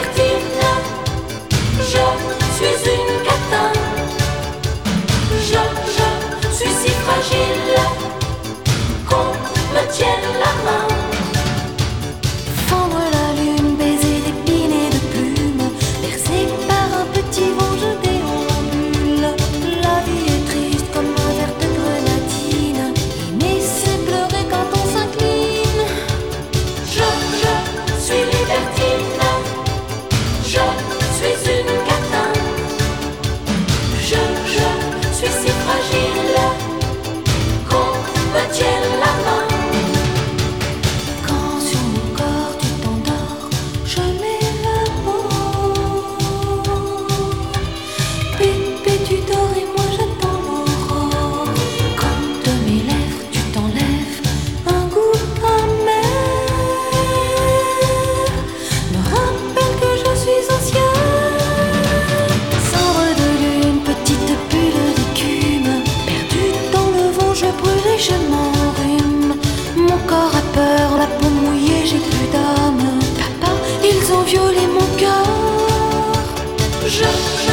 libertine, je suis une catin. Je suis si fragile qu'on me tienne la main. Fendre la lune, baiser d'épines et de plumes, bercé par un petit vent, je déambule. La vie est triste comme un verre de grenadine. Aimer, c'est pleurer quand on s'incline. Je suis libertine, je suis une catin. Je suis si fragile qu'on me tienne la main. Quand sur mon corps tu t'endors, je m'évapore. Bébé, tu dors et moi j'attends l'aurore. Comme de mes lèvres tu t'enlèves un goût amer. Me rappelle que je suis ancien. Cendre de lune, petite bulle d'écume, perdue dans le vent, je brûle et je m'enrhume. Mon corps a peur, la peau mouillée, j'ai plus d'âme. Papa, ils ont violé mon cœur. Je